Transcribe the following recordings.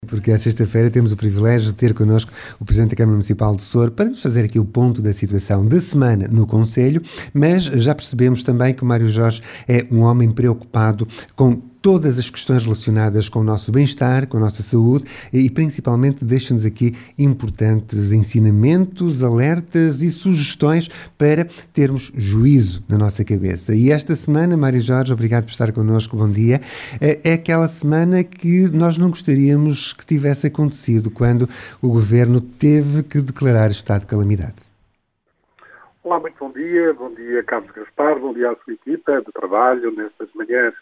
Porque à sexta-feira temos o privilégio de ter connosco o Presidente da Câmara Municipal de Sor para nos fazer aqui o ponto da situação da semana no Conselho, mas já percebemos também que o Mário Jorge é um homem preocupado com todas as questões relacionadas com o nosso bem-estar, com a nossa saúde e principalmente deixa-nos aqui importantes ensinamentos, alertas e sugestões para termos juízo na nossa cabeça. E esta semana, Mário Jorge, obrigado por estar connosco, bom dia, é aquela semana que nós não gostaríamos que tivesse acontecido quando o Governo teve que declarar estado de calamidade. Olá, muito bom dia Carlos Gaspar, bom dia à sua equipa de trabalho nestas manhãs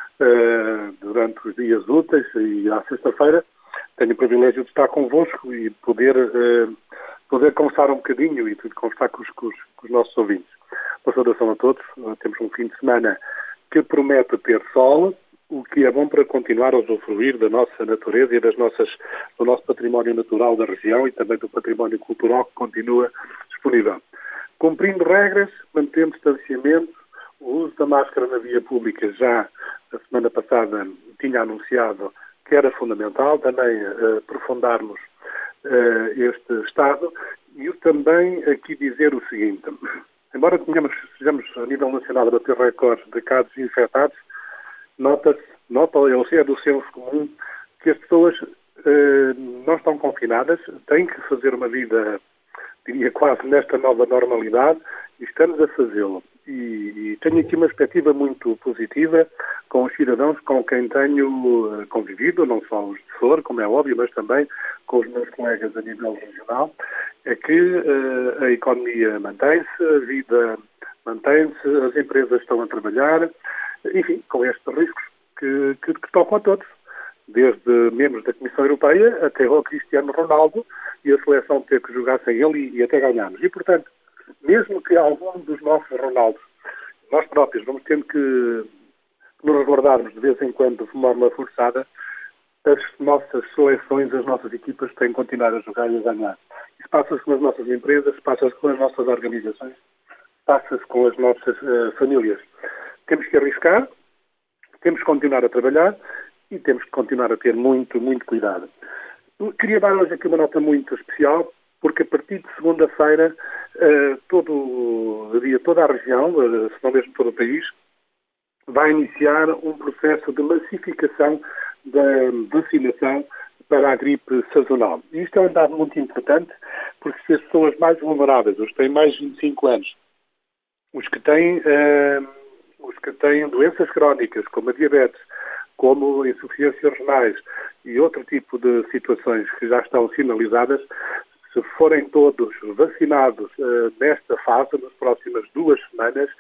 durante os dias úteis e à sexta-feira. Tenho o privilégio de estar convosco e poder conversar um bocadinho e conversar com os nossos ouvintes. Uma saudação a todos. Temos um fim de semana que promete ter sol, o que é bom para continuar a usufruir da nossa natureza e do nosso património natural da região e também do património cultural que continua disponível. Cumprindo regras, mantendo distanciamento, o uso da máscara na via pública já a semana passada tinha anunciado que era fundamental também aprofundarmos este estado e eu também aqui dizer o seguinte, embora sejamos a nível nacional a bater recordes de casos infectados, nota-se, é do senso comum que as pessoas não estão confinadas, têm que fazer uma vida, diria quase nesta nova normalidade, e estamos a fazê-lo. E tenho aqui uma perspectiva muito positiva com os cidadãos com quem tenho convivido, não só os de Sor, como é óbvio, mas também com os meus colegas a nível regional, é que a economia mantém-se, a vida mantém-se, as empresas estão a trabalhar, enfim, com estes riscos que tocam a todos, desde membros da Comissão Europeia até ao Cristiano Ronaldo e a seleção ter que jogar sem ele e até ganharmos. E, portanto, mesmo que algum dos nossos Ronaldos, nós próprios, vamos tendo que nos guardarmos de vez em quando de forma forçada, as nossas seleções, as nossas equipas têm que continuar a jogar e a ganhar. Isso passa-se com as nossas empresas, passa-se com as nossas organizações, passa-se com as nossas famílias. Temos que arriscar, temos que continuar a trabalhar e temos que continuar a ter muito, muito cuidado. Queria dar hoje aqui uma nota muito especial, porque a partir de segunda-feira toda a região, se não mesmo todo o país, vai iniciar um processo de massificação da vacinação para a gripe sazonal. E isto é um dado muito importante, porque se as pessoas mais vulneráveis, os que têm mais de 25 anos, os que têm doenças crónicas, como a diabetes, como insuficiências renais e outro tipo de situações que já estão sinalizadas, se forem todos vacinados nesta fase, nas próximas 2 semanas,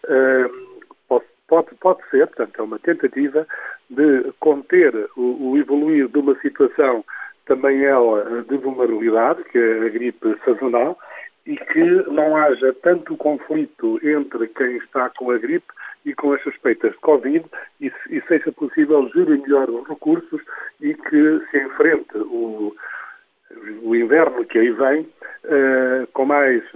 pode ser, portanto, é uma tentativa de conter o evoluir de uma situação também ela de vulnerabilidade, que é a gripe sazonal, e que não haja tanto conflito entre quem está com a gripe e com as suspeitas de Covid e seja possível gerir melhor os recursos e que se enfrente o inverno que aí vem com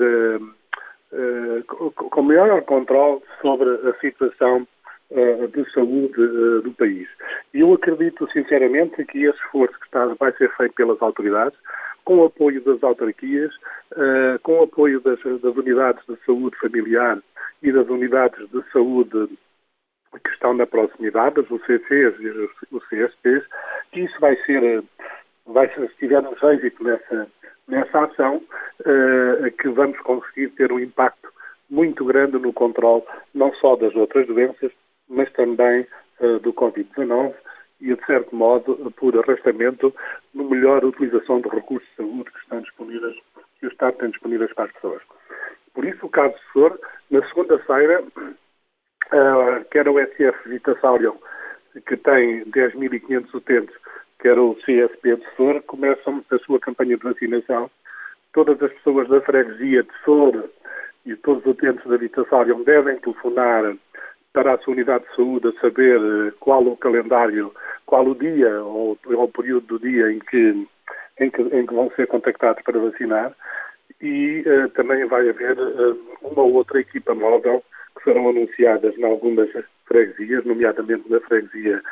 maior controle sobre a situação de saúde do país. E eu acredito sinceramente que esse esforço que vai ser feito pelas autoridades, com o apoio das autarquias, com o apoio das unidades de saúde familiar e das unidades de saúde que estão na proximidade, os UCCs e os CSPs, que isso vai ser, se tivermos êxito nessa ação, que vamos conseguir ter um impacto muito grande no controle, não só das outras doenças, mas também do Covid-19 e, de certo modo, por arrastamento, no melhor utilização dos recursos de saúde que estão disponíveis, que o Estado tem disponíveis para as pessoas. Por isso, o caso de Sor, na segunda-feira, quer o SF Vita Saurion, que tem 10.500 utentes, quer o CSP de Sor, começam a sua campanha de vacinação. Todas as pessoas da freguesia de Sor e todos os utentes da Vita Saurion devem telefonar para a sua unidade de saúde a saber qual o calendário, qual o dia ou o período do dia em que vão ser contactados para vacinar. E também vai haver uma ou outra equipa móvel que serão anunciadas em algumas freguesias, nomeadamente na freguesia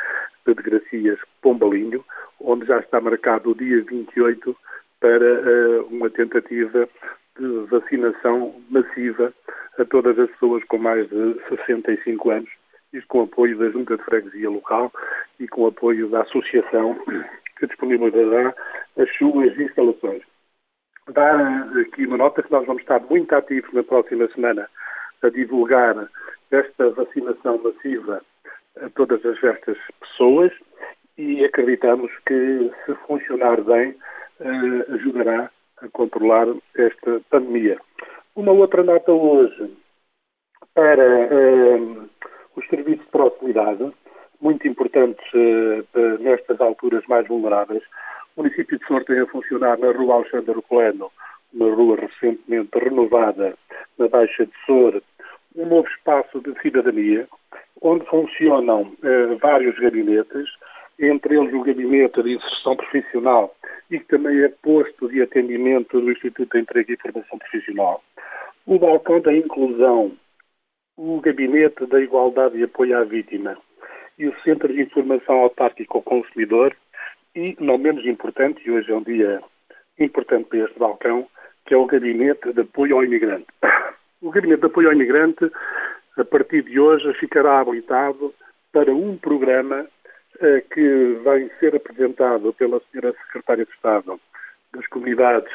de Gracias Pombalinho, onde já está marcado o dia 28 para uma tentativa de vacinação massiva a todas as pessoas com mais de 65 anos, isto com apoio da Junta de Freguesia local e com apoio da associação que disponibilizará as suas instalações. Dar aqui uma nota que nós vamos estar muito ativos na próxima semana a divulgar esta vacinação massiva a todas estas pessoas e acreditamos que, se funcionar bem, ajudará a controlar esta pandemia. Uma outra nota hoje para os serviços de proximidade, muito importantes nestas alturas mais vulneráveis. O município de Sor tem a funcionar na rua Alexandre Coleno, uma rua recentemente renovada na Baixa de Sor, um novo espaço de cidadania, onde funcionam vários gabinetes, entre eles o gabinete de inserção profissional e que também é posto de atendimento do Instituto de Emprego e Formação Profissional, o balcão da inclusão, o gabinete da igualdade e apoio à vítima e o Centro de Informação Autárquico ao Consumidor e, não menos importante, e hoje é um dia importante para este balcão, que é o Gabinete de Apoio ao Imigrante. O Gabinete de Apoio ao Imigrante, a partir de hoje, ficará habilitado para um programa que vai ser apresentado pela Sra. Secretária de Estado das Comunidades,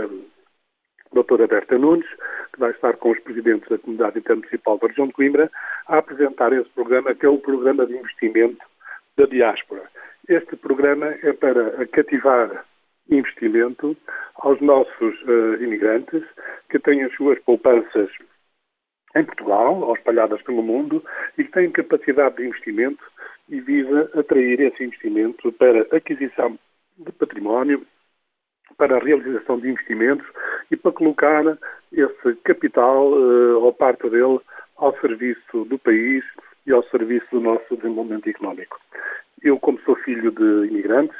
doutora Berta Nunes, que vai estar com os presidentes da Comunidade Intermunicipal da Região de Coimbra, a apresentar esse programa, que é o Programa de Investimento da Diáspora. Este programa é para cativar investimento aos nossos imigrantes que têm as suas poupanças em Portugal, ou espalhadas pelo mundo, e que têm capacidade de investimento e visa atrair esse investimento para aquisição de património, para a realização de investimentos e para colocar esse capital, ou parte dele, ao serviço do país e ao serviço do nosso desenvolvimento económico. Eu, como sou filho de imigrantes,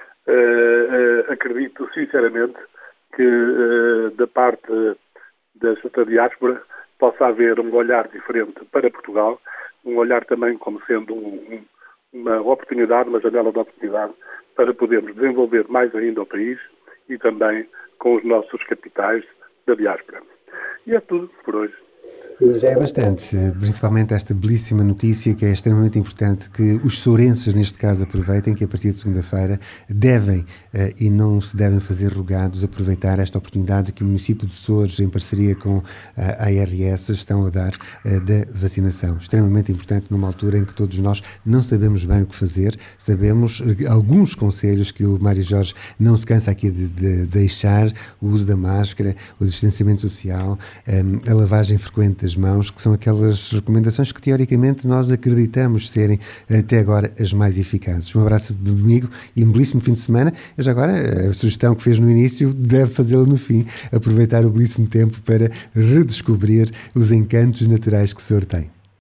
acredito sinceramente que da parte da diáspora possa haver um olhar diferente para Portugal, um olhar também como sendo uma oportunidade, uma janela de oportunidade para podermos desenvolver mais ainda o país e também com os nossos capitais da diáspora. E é tudo por hoje. Já é bastante, principalmente esta belíssima notícia que é extremamente importante que os sourenses, neste caso, aproveitem, que a partir de segunda-feira devem e não se devem fazer rogados aproveitar esta oportunidade que o município de Sores, em parceria com a ARS, estão a dar da vacinação. Extremamente importante numa altura em que todos nós não sabemos bem o que fazer, sabemos alguns conselhos que o Mário Jorge não se cansa aqui de deixar, o uso da máscara, o distanciamento social, a lavagem frequente das mãos, que são aquelas recomendações que teoricamente nós acreditamos serem até agora as mais eficazes. Um abraço amigo e um belíssimo fim de semana. Eu já agora, a sugestão que fez no início deve fazê-la no fim, aproveitar o belíssimo tempo para redescobrir os encantos naturais que o Senhor tem.